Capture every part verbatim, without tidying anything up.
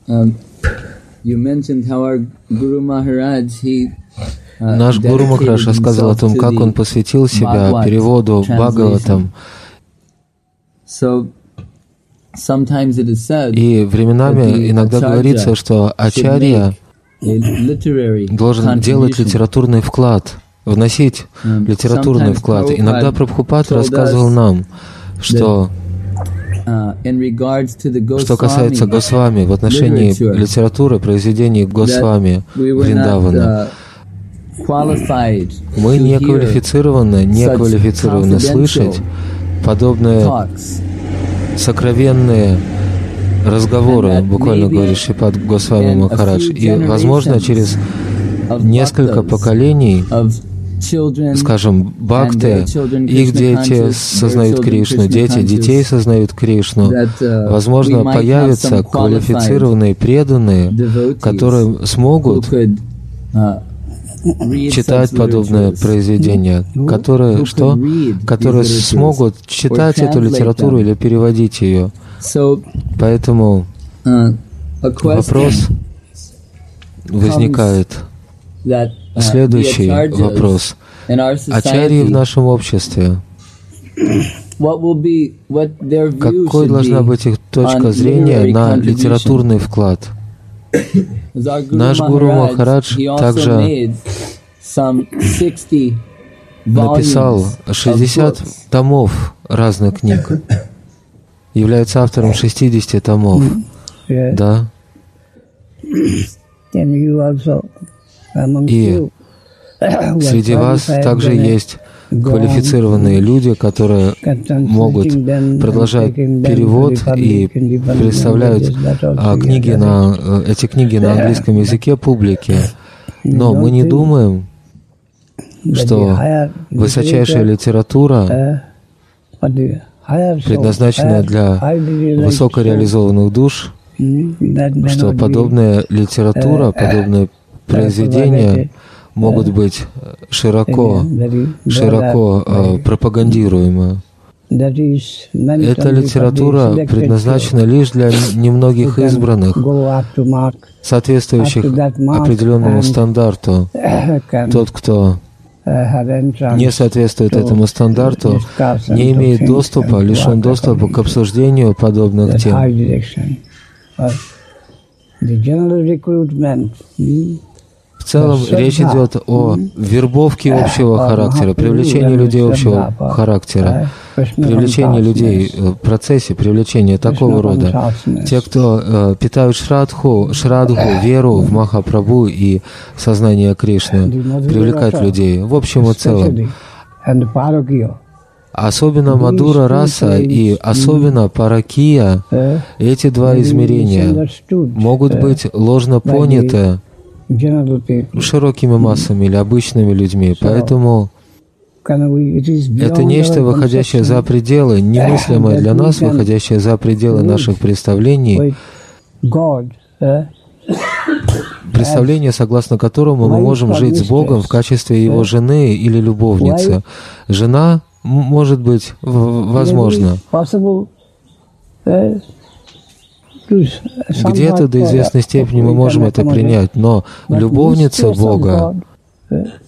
Наш Гуру Махарадж рассказал о том, как он посвятил себя переводу Бхагаватам. И временами иногда говорится, что ачарья должен делать литературный вклад, вносить литературный вклад. Иногда Прабхупад рассказывал нам, что что касается Госвами, в отношении литературы, произведений Госвами Вриндавана, мы не квалифицированы, не квалифицированы слышать подобные сокровенные разговоры, буквально говорит Шрипад Госвами Махарадж. И, возможно, через несколько поколений, скажем, бхакты, их дети сознают Кришну, дети детей сознают Кришну. Возможно, появятся квалифицированные преданные, которые смогут читать подобное произведение, которые что? Которые смогут читать эту литературу или переводить ее. Поэтому вопрос возникает. Следующий вопрос. Ачарьи в нашем обществе. Какой должна быть их точка зрения на литературный вклад? Наш Гуру Махарадж также написал шестьдесят томов разных книг, является автором шестидесяти томов. Да. И среди вас также есть квалифицированные люди, которые могут продолжать перевод и представляют а, книги на, эти книги на английском языке публике. Но мы не думаем, что высочайшая литература, предназначенная для высокореализованных душ, что подобная литература, подобные произведения могут быть широко, широко э, пропагандируемы. Эта литература предназначена лишь для немногих избранных, соответствующих определенному стандарту. Тот, кто не соответствует этому стандарту, не имеет доступа, лишен доступа к обсуждению подобных тем. В целом речь идет о вербовке общего характера, привлечении людей общего характера, привлечении людей в процессе привлечения такого рода. Те, кто э, питают шрадху, шрадху, веру в Махапрабху и сознание Кришны, привлекают людей в общем и целом. Особенно Мадура Раса и особенно Паракия, эти два измерения могут быть ложно поняты широкими массами или обычными людьми. Поэтому это нечто, выходящее за пределы, немыслимое для нас, выходящее за пределы наших представлений, представление, согласно которому мы можем жить с Богом в качестве Его жены или любовницы. Жена, может быть, возможно. Где-то до известной степени мы можем это принять, но любовница Бога —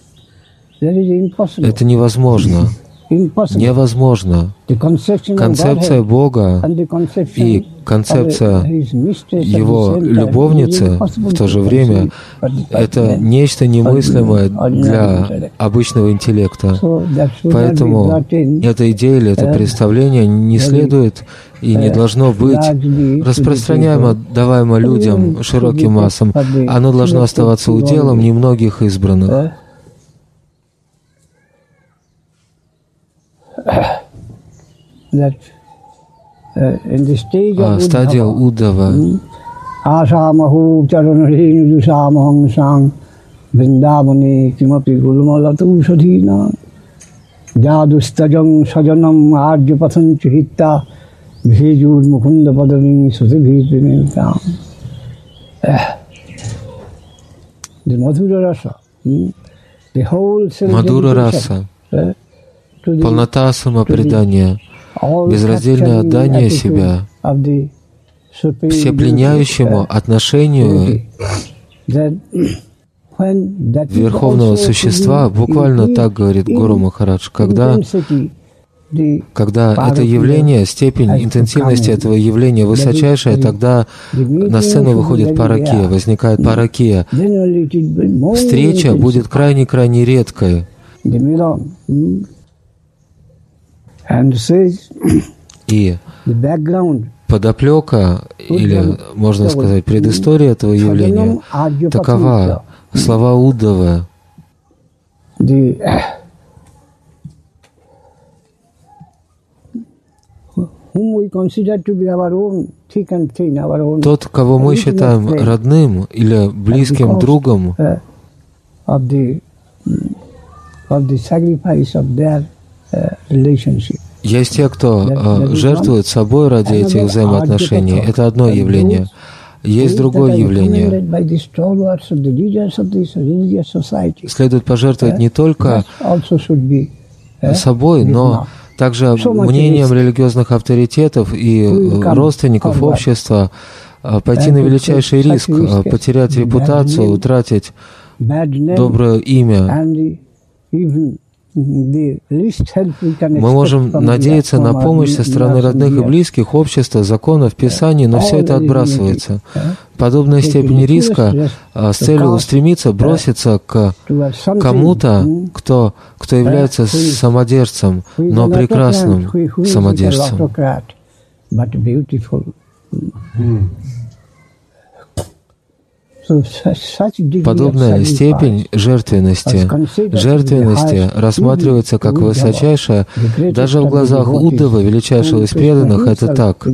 это невозможно. Невозможно. Концепция Бога и концепция Его любовницы в то же время — это нечто немыслимое для обычного интеллекта. Поэтому эта идея или это представление не следует и не должно быть распространяемо, даваемо людям, широким массам. Оно должно оставаться уделом немногих избранных. А стадия Уддава. Мадура Раса. Полнота самопредания, безраздельное отдание себя всепленяющему отношению Верховного Существа, буквально так говорит Гуру Махарадж, когда, когда это явление, степень интенсивности этого явления высочайшая, тогда на сцену выходит паракия, возникает паракия. Встреча будет крайне-крайне редкой. И подоплека, или, можно сказать, предыстория этого явления такова. Слова Уддавы. Тот, кого мы считаем родным или близким другом, есть те, кто э, жертвует собой ради этих взаимоотношений. Это одно явление. Есть другое явление. Следует пожертвовать не только собой, но также мнением религиозных авторитетов и родственников общества, пойти на величайший риск, потерять репутацию, утратить доброе имя. Мы можем надеяться на помощь со стороны родных и близких, общества, законов, писаний, но все это отбрасывается. Подобная степень риска с целью устремиться, броситься к кому-то, кто, кто является самодержцем, но прекрасным самодержцем. Подобная степень жертвенности, жертвенности рассматривается как высочайшая, даже в глазах Уддавы, величайшего из преданных, это так.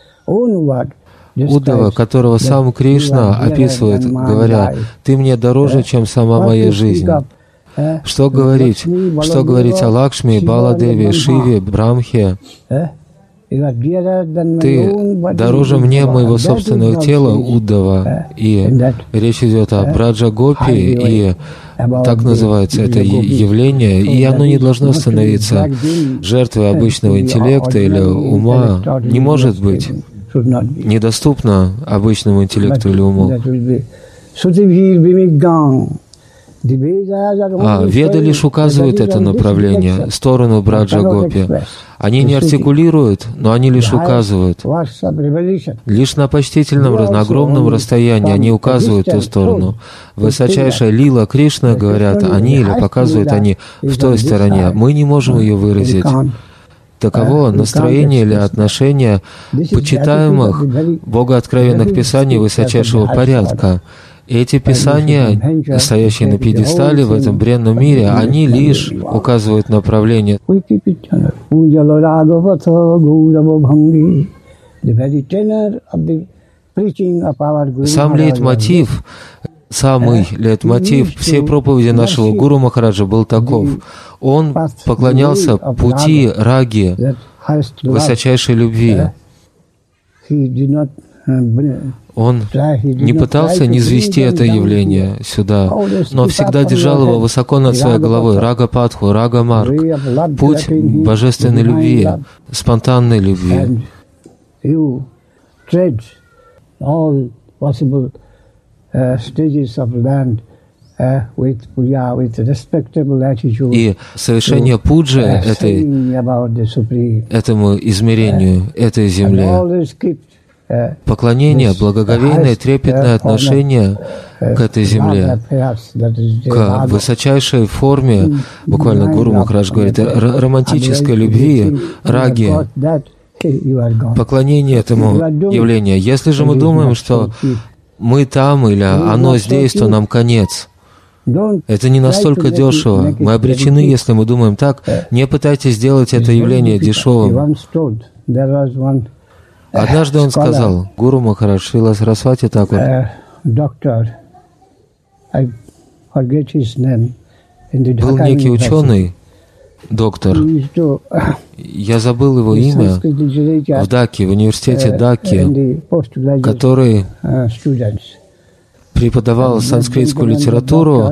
Уддава, которого сам Кришна описывает, говоря: «Ты мне дороже, чем сама моя жизнь». Что говорить? Что говорить о Лакшми, Баладеве, Шиве, Брамхе? Ты дороже мне моего собственного тела, Уддава. И речь идет о Браджа Гопи, и так называется это явление, и оно не должно становиться жертвой обычного интеллекта или ума. Не может быть недоступно обычному интеллекту или уму. А Веда лишь указывает это направление, сторону Браджа Гопи. Они не артикулируют, но они лишь указывают. Лишь на почтительном, на огромном расстоянии они указывают ту сторону. Высочайшая лила Кришна, говорят они или показывают они в той стороне. Мы не можем ее выразить. Таково настроение или отношение почитаемых богооткровенных писаний высочайшего порядка. Эти писания, стоящие на пьедестале в этом бренном мире, они лишь указывают направление. Сам лейтмотив, самый лейтмотив всей проповеди нашего Гуру Махараджа был таков. Он поклонялся пути раги, высочайшей любви. Он не пытался низвести это явление сюда, но всегда держал его высоко над своей головой. Рага Падху, Рага Марг, путь божественной любви, спонтанной любви. И совершение пуджи этой, этому измерению, этой земле, поклонение, благоговейное, трепетное отношение к этой земле, к высочайшей форме, буквально Гуру Махарадж говорит, романтической любви, раги, поклонение этому явлению. Если же мы думаем, что мы там или оно здесь, то нам конец. Это не настолько дешево. Мы обречены, если мы думаем так. Не пытайтесь сделать это явление дешевым. Однажды он сказал, Гуру Махарадж, Шрила Сарасвати Такур, был некий ученый, доктор, я забыл его имя, в Даке, в университете Даки, который преподавал санскритскую литературу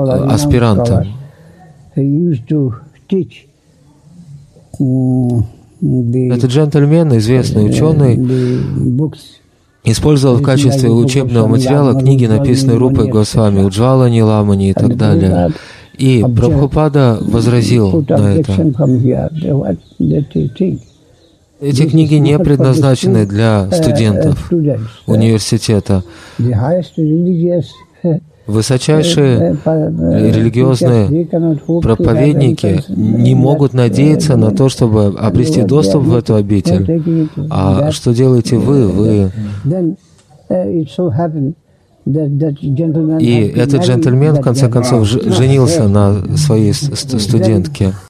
аспирантам. Этот джентльмен, известный ученый, использовал в качестве учебного материала книги, написанные Рупой Госвами, Уджвалани Ламани и так далее. И Прабхупада возразил на это. Эти книги не предназначены для студентов университета. Высочайшие религиозные проповедники не могут надеяться на то, чтобы обрести доступ в эту обитель. А что делаете вы? Вы... И этот джентльмен, в конце концов, женился на своей студентке.